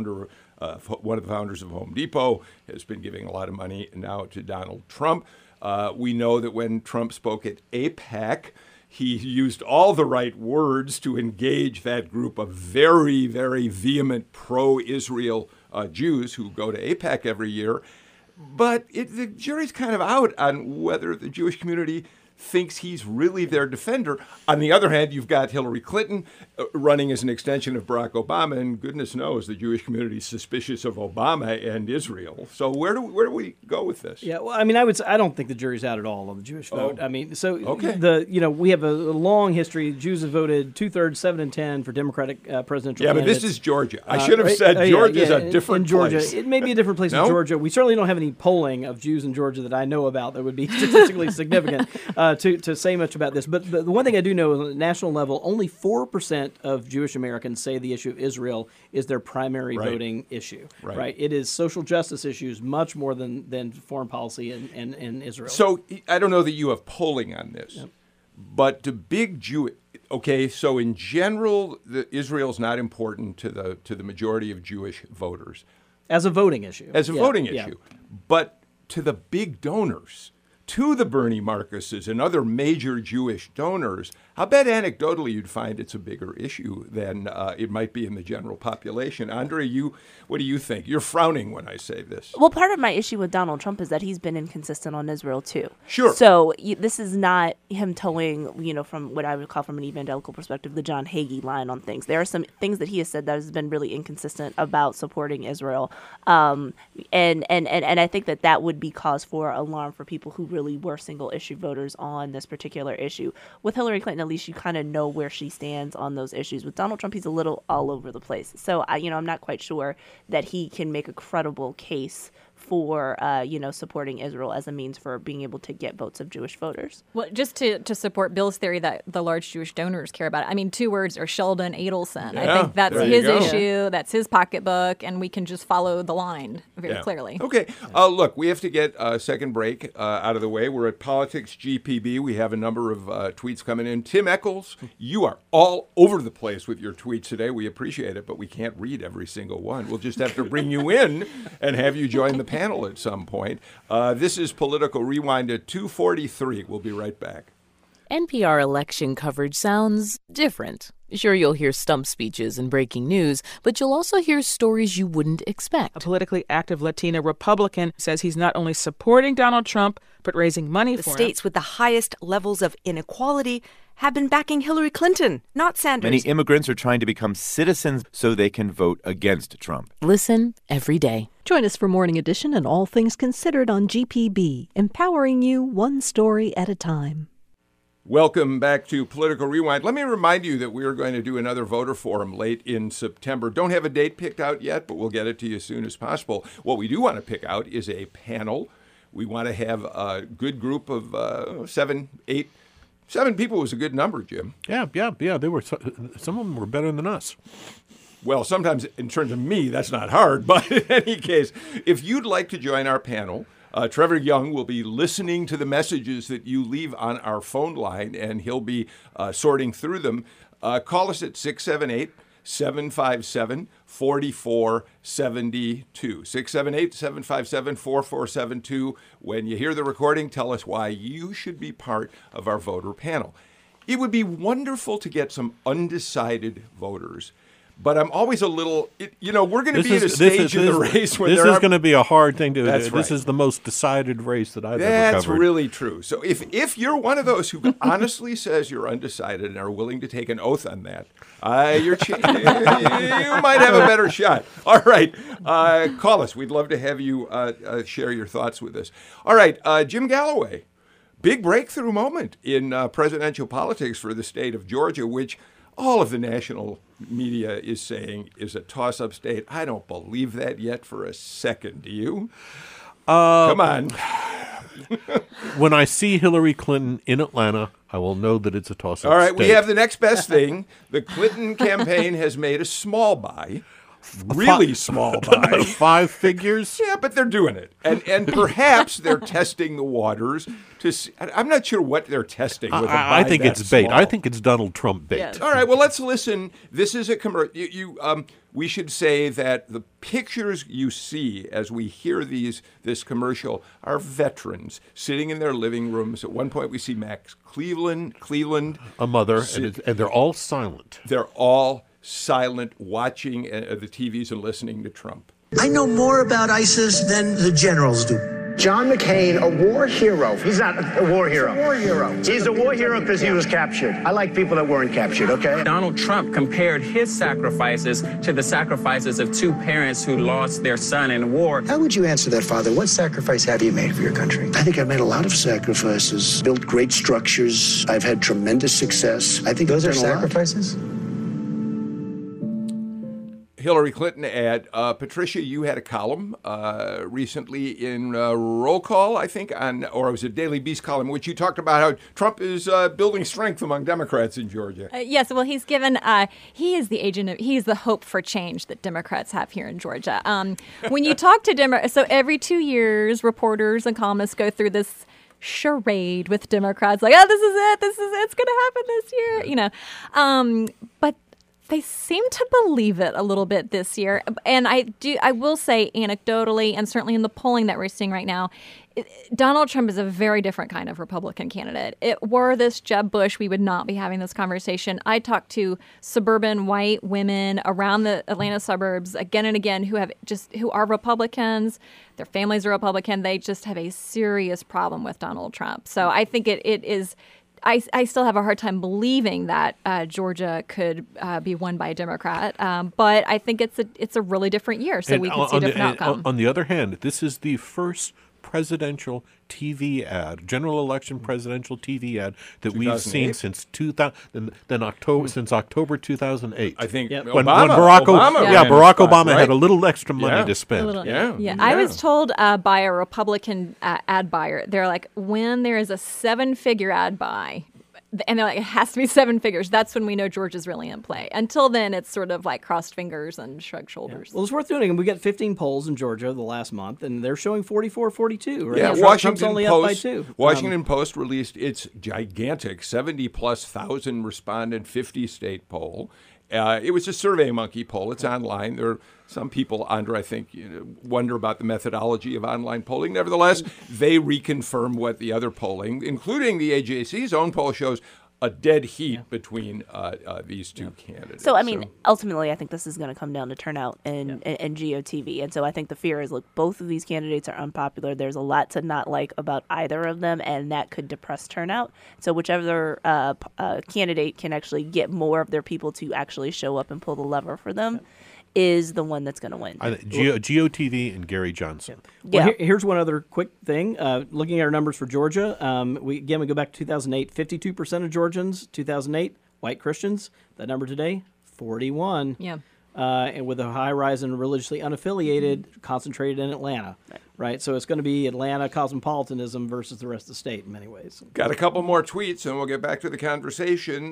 one of the founders of Home Depot, has been giving a lot of money now to Donald Trump. We know that when Trump spoke at AIPAC, he used all the right words to engage that group of very, very vehement pro-Israel Jews who go to AIPAC every year. But the jury's kind of out on whether the Jewish community thinks he's really their defender. On the other hand, you've got Hillary Clinton running as an extension of Barack Obama, and goodness knows the Jewish community is suspicious of Obama and Israel. So where do we go with this? Yeah, well, I mean, I don't think the jury's out at all on the Jewish vote. I mean, so okay. We have a long history. Jews have voted 2/3, 7 and 10 for Democratic presidential candidates. But this is Georgia. I should have said Georgia's a different in Georgia. place. It may be a different place No? in Georgia. We certainly don't have any polling of Jews in Georgia that I know about that would be statistically significant to say much about this. But the one thing I do know is on the national level, only 4% of Jewish Americans say the issue of Israel is their primary voting issue. Right. It is social justice issues much more than foreign policy in Israel. So I don't know that you have polling on this, but the big Jew. Okay, so in general, Israel's not important to the majority of Jewish voters as a voting issue. But to the big donors, to the Bernie Marcuses and other major Jewish donors, I bet anecdotally you'd find it's a bigger issue than it might be in the general population. Andre, what do you think? You're frowning when I say this. Well, part of my issue with Donald Trump is that he's been inconsistent on Israel, too. Sure. So this is not him towing, from what I would call from an evangelical perspective, the John Hagee line on things. There are some things that he has said that has been really inconsistent about supporting Israel. And I think that would be cause for alarm for people who really were single-issue voters on this particular issue. With Hillary Clinton, at least you kind of know where she stands on those issues. With Donald Trump, he's a little all over the place. So, I'm not quite sure that he can make a credible case for, supporting Israel as a means for being able to get votes of Jewish voters. Well, just to support Bill's theory that the large Jewish donors care about it, I mean, two words are Sheldon Adelson. Yeah, I think that's there his you go. issue, that's his pocketbook, and we can just follow the line very clearly. Okay. Look, we have to get a second break out of the way. We're at Politics GPB. We have a number of tweets coming in. Tim Eccles, you are all over the place with your tweets today. We appreciate it, but we can't read every single one. We'll just have to bring you in and have you join the panel at some point. This is Political Rewind at 2:43. We'll be right back. NPR election coverage sounds different. Sure, you'll hear stump speeches and breaking news, but you'll also hear stories you wouldn't expect. A politically active Latina Republican says he's not only supporting Donald Trump, but raising money for him. The states with the highest levels of inequality have been backing Hillary Clinton, not Sanders. Many immigrants are trying to become citizens so they can vote against Trump. Listen every day. Join us for Morning Edition and All Things Considered on GPB, empowering you one story at a time. Welcome back to Political Rewind. Let me remind you that we are going to do another voter forum late in September. Don't have a date picked out yet, but we'll get it to you as soon as possible. What we do want to pick out is a panel. We want to have a good group of 7 people was a good number, Jim. Yeah. They were some of them were better than us. Well, sometimes in terms of me, that's not hard. But in any case, if you'd like to join our panel, Trevor Young will be listening to the messages that you leave on our phone line, and he'll be sorting through them. Call us at 678-757-4472. 678-757-4472. When you hear the recording, tell us why you should be part of our voter panel. It would be wonderful to get some undecided voters. But I'm always a little, we're going to be at a stage in the race where this is going to be a hard thing to do. That's This right. is the most decided race that I've ever That's covered. really true. So if you're one of those who honestly says you're undecided and are willing to take an oath on that, you might have a better shot. All right. Call us. We'd love to have you share your thoughts with us. All right. Jim Galloway, big breakthrough moment in presidential politics for the state of Georgia, which all of the national media is saying is a toss-up state. I don't believe that yet for a second. Do you? Come on. When I see Hillary Clinton in Atlanta, I will know that it's a toss-up All right, state. we have the next best thing. The Clinton campaign has made a small buy. Really small buy. 5 figures? Yeah, but they're doing it. And perhaps they're testing the waters to see. I'm not sure what they're testing with a buy I think that it's bait. small. I think it's Donald Trump bait. Yes. All right, well, let's listen. This is a commercial. We should say that the pictures you see as we hear this commercial are veterans sitting in their living rooms. At one point, we see Max Cleveland, A mother, and they're all silent. They're all silent, watching the TVs and listening to Trump. I know more about ISIS than the generals do. John McCain, a war hero. He's not a war hero. He's a war hero. He's a war hero because he was captured. I like people that weren't captured, okay? Donald Trump compared his sacrifices to the sacrifices of two parents who lost their son in war. How would you answer that, Father? What sacrifice have you made for your country? I think I've made a lot of sacrifices, built great structures. I've had tremendous success. I think those are sacrifices. Hillary Clinton ad. Patricia, you had a column recently in Roll Call, I think, or it was a Daily Beast column, in which you talked about how Trump is building strength among Democrats in Georgia. Yes, well, he's given, he is the agent of, he is the hope for change that Democrats have here in Georgia. When you talk to Democrats, so every 2 years, reporters and columnists go through this charade with Democrats, like, oh, this is it, it's going to happen this year, you know. But they seem to believe it a little bit this year. And I will say anecdotally, and certainly in the polling that we're seeing right now, Donald Trump is a very different kind of Republican candidate. Were this Jeb Bush, we would not be having this conversation. I talked to suburban white women around the Atlanta suburbs again and again who are Republicans. Their families are Republican. They just have a serious problem with Donald Trump. So I think it is. I still have a hard time believing that Georgia could be won by a Democrat, but I think it's a really different year, so we can see a different outcome. On the other hand, this is the first presidential TV ad, general election presidential TV ad that we've seen since October 2008. I think when Barack Obama had a little extra money to spend. I was told by a Republican ad buyer, they're like, when there is a 7-figure ad buy, and they're like, it has to be 7 figures. That's when we know Georgia's really in play. Until then, it's sort of like crossed fingers and shrugged shoulders. Yeah. Well, it's worth doing. We got 15 polls in Georgia the last month, and they're showing 44-42. Right? Yeah, Trump's only up by 2. Washington Post released its gigantic 70,000+ respondent 50-state poll. It was a SurveyMonkey poll. It's online. There are some people, Andra, I think, wonder about the methodology of online polling. Nevertheless, they reconfirm what the other polling, including the AJC's own poll, shows a dead heat between these two candidates. So, I mean, ultimately, I think this is going to come down to turnout and GOTV. And so I think the fear is, look, both of these candidates are unpopular. There's a lot to not like about either of them, and that could depress turnout. So whichever candidate can actually get more of their people to actually show up and pull the lever for them is the one that's going to win. GOTV and Gary Johnson. Well, here's one other quick thing. Looking at our numbers for Georgia, we go back to 2008. 52% of Georgians, 2008, white Christians. That number today, 41. Yeah. And with a high rise in religiously unaffiliated, concentrated in Atlanta. Right. So it's going to be Atlanta cosmopolitanism versus the rest of the state in many ways. Got a couple more tweets, and we'll get back to the conversation.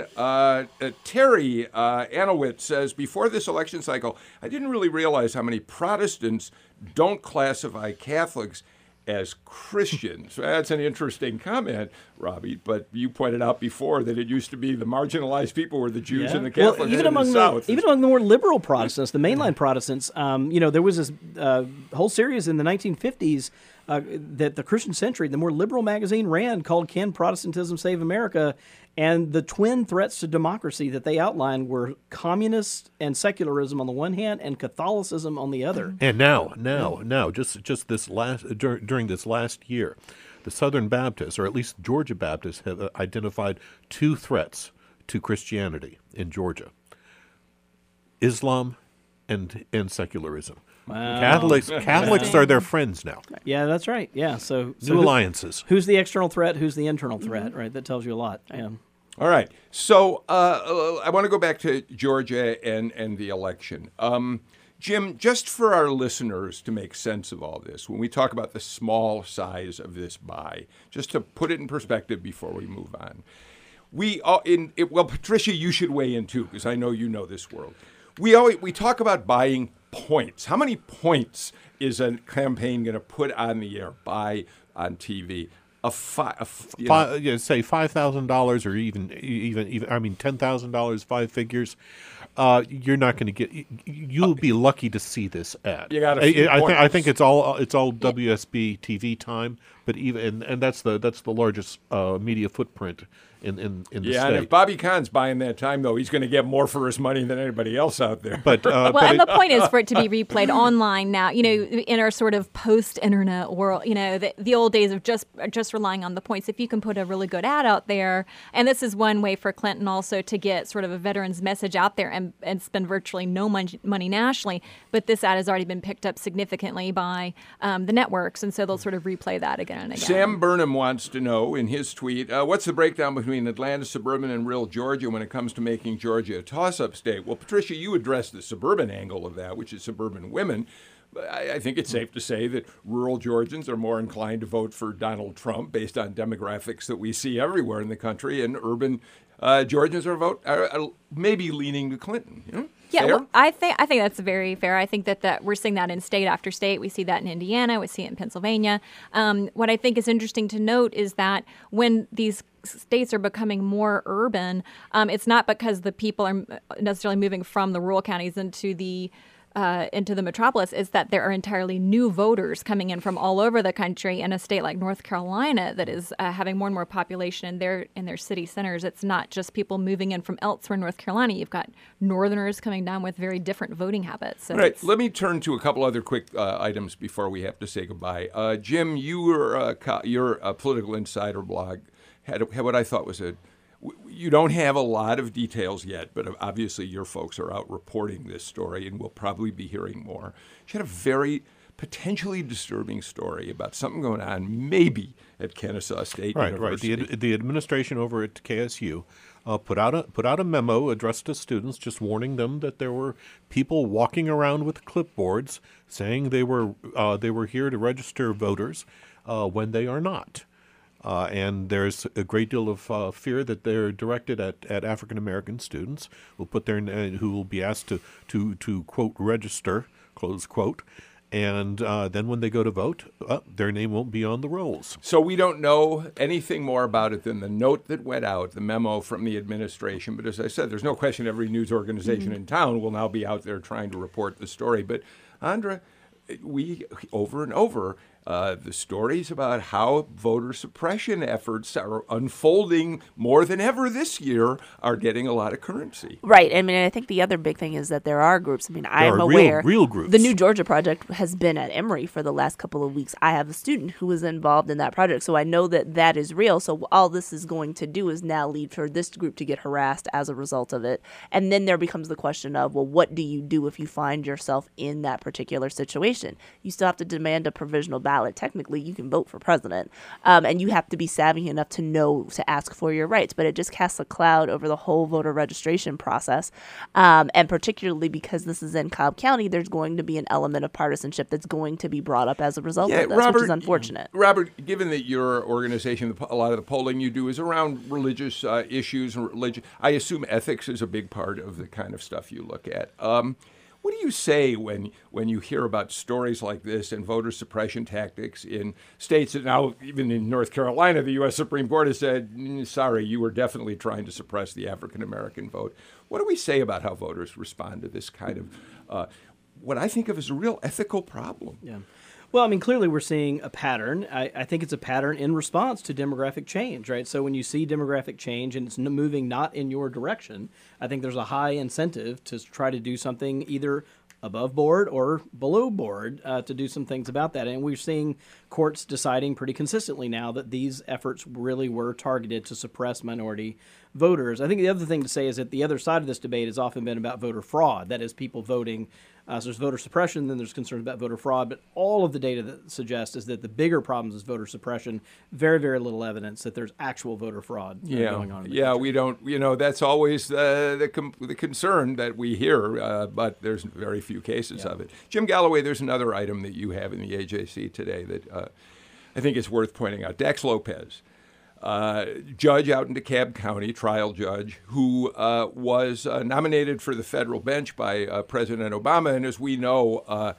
Terry Anowitz says, before this election cycle, I didn't really realize how many Protestants don't classify Catholics as Christians. That's an interesting comment, Robbie, but you pointed out before that it used to be the marginalized people were the Jews and the Catholics even among the more liberal Protestants, the mainline Protestants, there was this whole series in the 1950s that the Christian Century, the more liberal magazine, ran called Can Protestantism Save America? And the twin threats to democracy that they outlined were communist and secularism on the one hand and Catholicism on the other. And now, just this during this last year, the Southern Baptists, or at least Georgia Baptists, have identified 2 threats to Christianity in Georgia: Islam and secularism. Wow. Catholics are their friends now. Yeah, that's right. Yeah, so new alliances. Who's the external threat? Who's the internal threat? Right, that tells you a lot. Yeah. All right. So I want to go back to Georgia and the election. Jim, just for our listeners to make sense of all this, when we talk about the small size of this buy, just to put it in perspective before we move on, Patricia, you should weigh in too, because I know you know this world. We talk about buying points. How many points is a campaign going to put on the air, buy on TV? Say $5,000 or even $10,000, 5 figures. You're not going to get. You'll be lucky to see this ad. You got I think it's all WSB TV time. but even and that's the largest media footprint in the state. Yeah, and if Bobby Kahn's buying that time, though, he's going to get more for his money than anybody else out there. But and the point is for it to be replayed online now. In our sort of post-internet world, the old days of just relying on the points. If you can put a really good ad out there, and this is one way for Clinton also to get sort of a veterans message out there and spend virtually no money nationally. But this ad has already been picked up significantly by the networks, and so they'll sort of replay that again and again. Sam Burnham wants to know in his tweet, what's the breakdown between Atlanta, suburban, and rural Georgia when it comes to making Georgia a toss-up state? Well, Patricia, you addressed the suburban angle of that, which is suburban women. I think it's safe to say that rural Georgians are more inclined to vote for Donald Trump based on demographics that we see everywhere in the country, and urban Georgians are maybe leaning to Clinton. Yeah, well, I think that's very fair. I think that we're seeing that in state after state. We see that in Indiana. We see it in Pennsylvania. What I think is interesting to note is that when these states are becoming more urban, it's not because the people are necessarily moving from the rural counties into the metropolis. Is that there are entirely new voters coming in from all over the country. In a state like North Carolina that is having more and more population in their city centers, it's not just people moving in from elsewhere in North Carolina. You've got Northerners coming down with very different voting habits. So all right, let me turn to a couple other quick items before we have to say goodbye. Jim, your Political Insider blog had what I thought was you don't have a lot of details yet, but obviously your folks are out reporting this story, and we'll probably be hearing more. She had a very potentially disturbing story about something going on maybe at Kennesaw State University. Right. The administration over at KSU put out a memo addressed to students, just warning them that there were people walking around with clipboards saying they were here to register voters when they are not. And there's a great deal of fear that they're directed at African American students who will be asked to quote register, close quote, and then when they go to vote, their name won't be on the rolls. So we don't know anything more about it than the note that went out, the memo from the administration. But as I said, there's no question every news organization in town will now be out there trying to report the story. But Andra, we over and over. The stories about how voter suppression efforts are unfolding more than ever this year are getting a lot of currency. Right. I mean, I think the other big thing is that there are groups. I mean, I'm aware. Real groups. The New Georgia Project has been at Emory for the last couple of weeks. I have a student who was involved in that project, so I know that is real. So all this is going to do is now lead for this group to get harassed as a result of it. And then there becomes the question of, well, what do you do if you find yourself in that particular situation? You still have to demand a provisional ballot. Technically, you can vote for president, and you have to be savvy enough to know to ask for your rights. But it just casts a cloud over the whole voter registration process, and particularly because this is in Cobb County, there's going to be an element of partisanship that's going to be brought up as a result of this, which is unfortunate. Robert, given that your organization, a lot of the polling you do is around religious issues and religion, I assume ethics is a big part of the kind of stuff you look at. What do you say when you hear about stories like this and voter suppression tactics in states that now, even in North Carolina, the U.S. Supreme Court has said, sorry, you were definitely trying to suppress the African-American vote. What do we say about how voters respond to this kind of what I think of as a real ethical problem? Yeah. Well, I mean, clearly we're seeing a pattern. I think it's a pattern in response to demographic change, right? So when you see demographic change and it's moving not in your direction, I think there's a high incentive to try to do something either above board or below board to do some things about that. And we're seeing courts deciding pretty consistently now that these efforts really were targeted to suppress minority voters. I think the other thing to say is that the other side of this debate has often been about voter fraud. That is, people voting. So there's voter suppression, then there's concerns about voter fraud. But all of the data that suggests is that the bigger problems is voter suppression. Very, very little evidence that there's actual voter fraud going on. We don't. That's always the concern that we hear, but there's very few cases of it. Jim Galloway, there's another item that you have in the AJC today that I think is worth pointing out. Dax Lopez, judge out in DeKalb County, trial judge, who was nominated for the federal bench by President Obama, and as we know,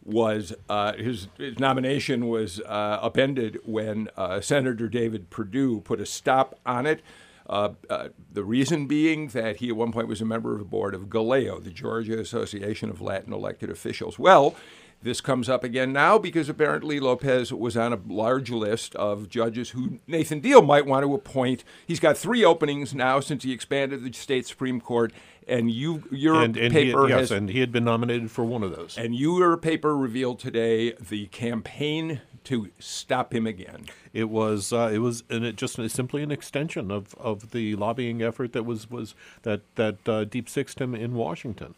his nomination was upended when Senator David Perdue put a stop on it. The reason being that he at one point was a member of the board of GALEO, the Georgia Association of Latin Elected Officials. Well, This comes up again now because apparently Lopez was on a large list of judges who Nathan Deal might want to appoint. He's got 3 openings now since he expanded the state Supreme Court, and your paper and he had been nominated for one of those. And your paper revealed today the campaign to stop him again. It was just simply an extension of the lobbying effort that was deep sixed him in Washington,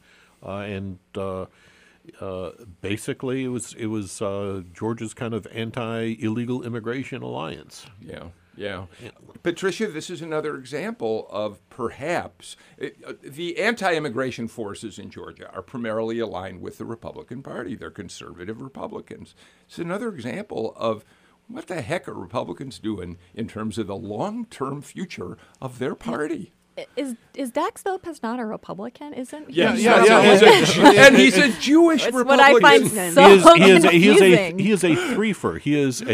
basically, it was Georgia's kind of anti-illegal immigration alliance. Yeah. Patricia, this is another example of perhaps the anti-immigration forces in Georgia are primarily aligned with the Republican Party. They're conservative Republicans. It's another example of what the heck are Republicans doing in terms of the long-term future of their party. Is Dax Lopez not a Republican? Isn't he? Yeah. And he's a Jewish Republican. What I find so confusing. He is a threefer. He is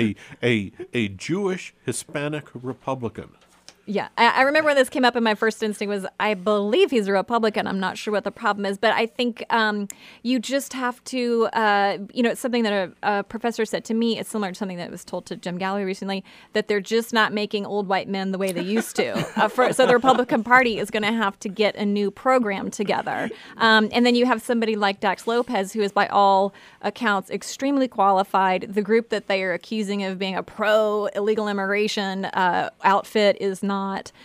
a Jewish Hispanic Republican. Yeah, I remember when this came up, and my first instinct was, I believe he's a Republican. I'm not sure what the problem is, but I think you just have to, it's something that a professor said to me. It's similar to something that was told to Jim Galloway recently, that they're just not making old white men the way they used to. So the Republican Party is going to have to get a new program together. And then you have somebody like Dax Lopez, who is by all accounts extremely qualified. The group that they are accusing of being a pro-illegal immigration outfit is not.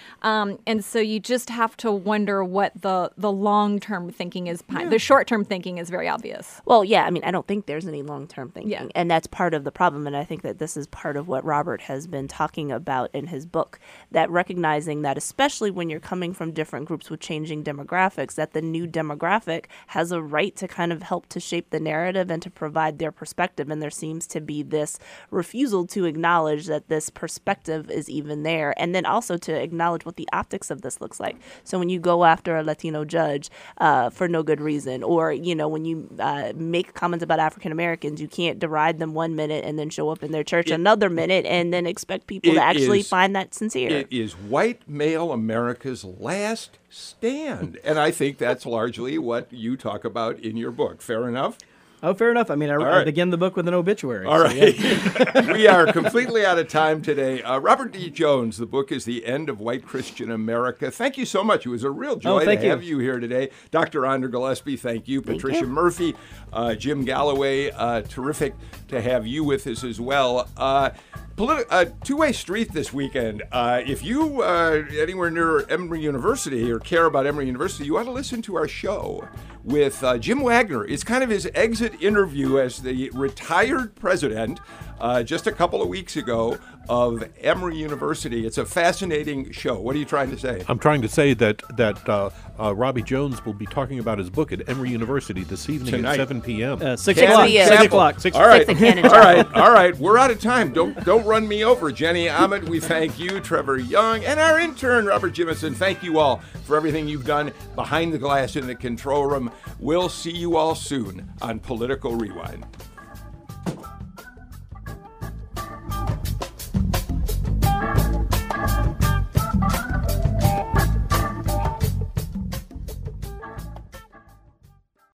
And so you just have to wonder what the long-term thinking is behind. The short-term thinking is very obvious. Well, yeah, I mean, I don't think there's any long-term thinking. And that's part of the problem. And I think that this is part of what Robert has been talking about in his book, that recognizing that especially when you're coming from different groups with changing demographics, that the new demographic has a right to kind of help to shape the narrative and to provide their perspective. And there seems to be this refusal to acknowledge that this perspective is even there. And then also to acknowledge what the optics of this looks like. So when you go after a Latino judge for no good reason, or, when you make comments about African Americans, you can't deride them 1 minute and then show up in their church another minute and then expect people to actually find that sincere. It is white male America's last stand. And I think that's largely what you talk about in your book. Fair enough? Oh, fair enough. I mean, I begin the book with an obituary. All right. Yeah. We are completely out of time today. Robert D. Jones, the book is The End of White Christian America. Thank you so much. It was a real joy to have you here today. Dr. Andra Gillespie, thank you. Patricia Murphy, Jim Galloway, terrific to have you with us as well. Two-way street this weekend. If you are anywhere near Emory University or care about Emory University, you ought to listen to our show with Jim Wagner. It's kind of his exit interview as the retired president just a couple of weeks ago of Emory University. It's a fascinating show. What are you trying to say? I'm trying to say that Robbie Jones will be talking about his book at Emory University this evening tonight. At 7 p.m. 6 o'clock. All right. We're out of time. Don't run me over. Jenny Ahmed, we thank you. Trevor Young, and our intern, Robert Jimison. Thank you all for everything you've done behind the glass in the control room. We'll see you all soon on Political Rewind.